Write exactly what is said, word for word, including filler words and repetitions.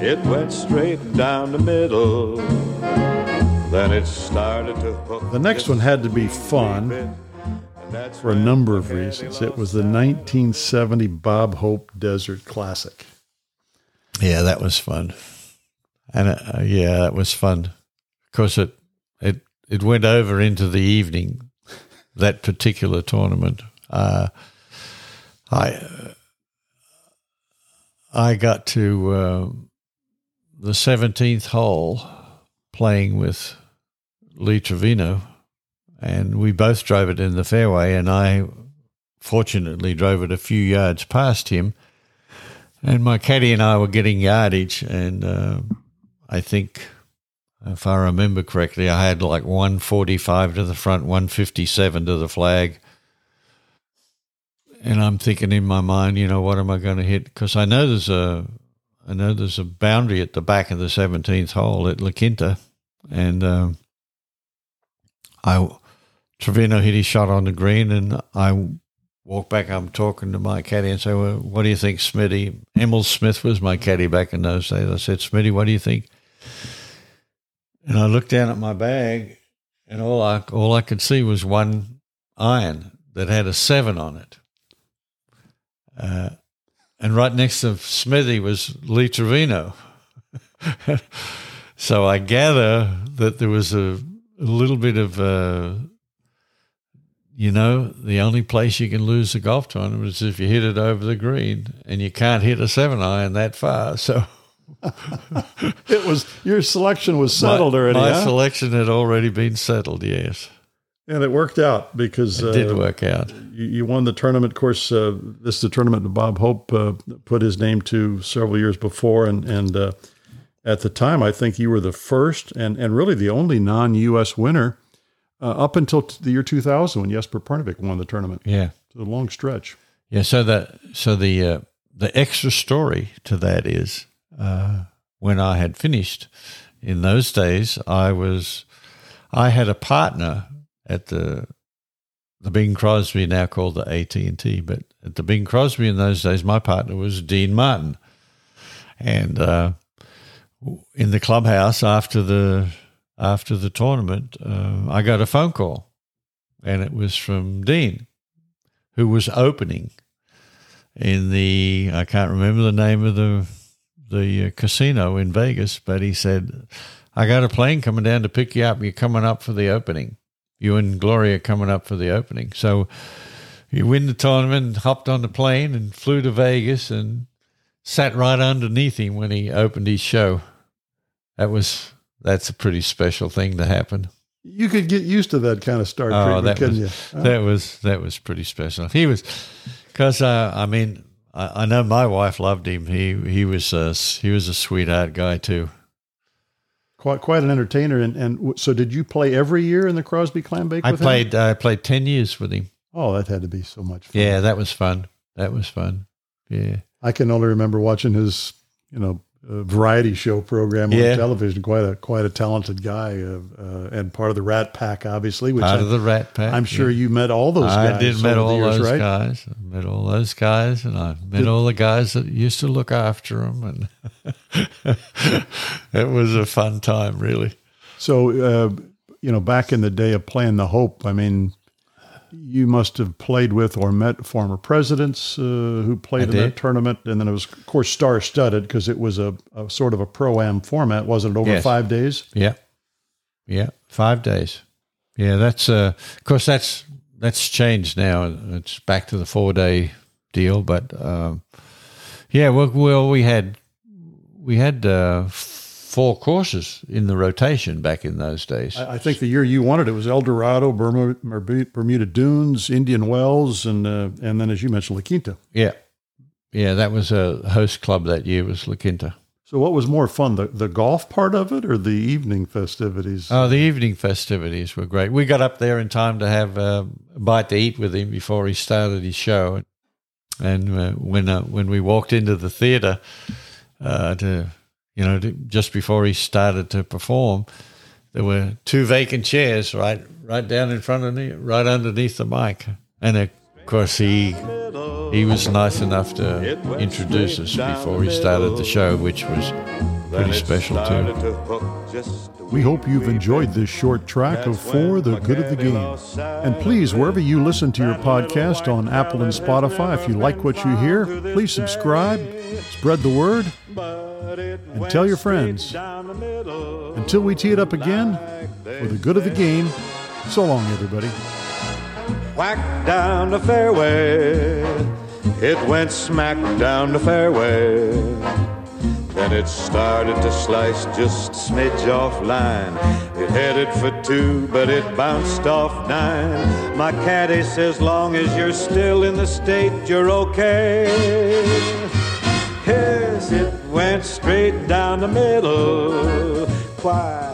It went straight down the middle. Then it started to hook. The next one had to be fun for a number of reasons. It was the nineteen seventy Bob Hope Desert Classic. Yeah, that was fun. And uh, yeah, that was fun. Of course, it, it, it went over into the evening, that particular tournament. Uh, I, uh, I got to uh, the seventeenth hole playing with Lee Trevino, and we both drove it in the fairway, and I fortunately drove it a few yards past him, and my caddy and I were getting yardage, and uh, I think, if I remember correctly, I had like one forty-five to the front, one fifty-seven to the flag, and I'm thinking in my mind, you know, what am I going to hit? Because I know there's a, I know there's a boundary at the back of the seventeenth hole at La Quinta, and um, I Trevino hit his shot on the green, and I walk back. I'm talking to my caddy and say, well, what do you think, Smitty? Emil Smith was my caddy back in those days. I said, Smitty, what do you think? And I looked down at my bag, and all I all I could see was one iron that had a seven on it. Uh, and right next to Smithy was Lee Trevino. So I gather that there was a, a little bit of, uh, you know, the only place you can lose a golf tournament is if you hit it over the green, and you can't hit a seven iron that far. So it was your selection was settled my, already. My huh? selection had already been settled. Yes. And it worked out because it did uh, work out. You, you won the tournament. Of course, uh, this is the tournament that Bob Hope uh, put his name to several years before. And, and uh, at the time, I think you were the first and, and really the only non-U S winner uh, up until t- the year two thousand when Jesper Parnevik won the tournament. Yeah. It's a long stretch. Yeah, so that so the uh, the extra story to that is uh, when I had finished in those days, I was I had a partner at the the Bing Crosby, now called the A T and T, but at the Bing Crosby in those days, my partner was Dean Martin. And uh, in the clubhouse after the after the tournament, uh, I got a phone call, and it was from Dean, who was opening in the, I can't remember the name of the the uh, casino in Vegas, but he said, I got a plane coming down to pick you up. You're coming up for the opening. You and Gloria coming up for the opening. So you win the tournament, hopped on the plane and flew to Vegas and sat right underneath him when he opened his show. That was, that's a pretty special thing to happen. You could get used to that kind of star Oh, treatment, that couldn't was, you? Huh? That was, that was pretty special. He was, because, uh, I mean, I, I know my wife loved him. He, he was, a, he was a sweetheart guy too. Quite, quite an entertainer. And, and so, did you play every year in the Crosby Clambake? I with played. him? I played ten years with him. Oh, that had to be so much fun. Yeah, that was fun. That was fun. Yeah, I can only remember watching his, you know, uh, variety show program on Yeah. television. Quite a quite a talented guy, uh, uh, and part of the Rat Pack, obviously. Which part I, of the Rat Pack. I'm sure yeah. you met all those guys. I did met over the all years, those right? guys. I met all those guys, and I met Did- all the guys that used to look after them, and it was a fun time, really. So, uh, you know, back in the day of playing the Hope, I mean, you must have played with or met former presidents uh, who played I in did. that tournament. And then it was, of course, star-studded because it was a, a sort of a pro-am format, wasn't it, over Yes. five days? Yeah, yeah, five days. Yeah, that's uh, of course that's that's changed now. It's back to the four day deal, but um, yeah, well, well, we had we had uh, four courses in the rotation back in those days. I, I think the year you won it, it was El Dorado, Bermuda, Bermuda Dunes, Indian Wells, and uh, and then, as you mentioned, La Quinta. Yeah, yeah, that was a host club that year was La Quinta. So what was more fun, the, the golf part of it or the evening festivities? Oh, the evening festivities were great. We got up there in time to have uh, a bite to eat with him before he started his show. And uh, when uh, when we walked into the theater, uh, to you know, to, just before he started to perform, there were two vacant chairs right right down in front of me, right underneath the mic. And of course, he he was nice enough to introduce us before he started the show, which was pretty special too. We hope you've enjoyed this short track of For the Good of the Game. And please, wherever you listen to your podcast on Apple and Spotify, if you like what you hear, please subscribe, spread the word, and tell your friends. Until we tee it up again, for the good of the game, so long, everybody. Whack down the fairway, it went smack down the fairway. Then it started to slice just a smidge off line. It headed for two, but it bounced off nine. My caddy says, long as you're still in the state, you're okay. Yes, it went straight down the middle. Why?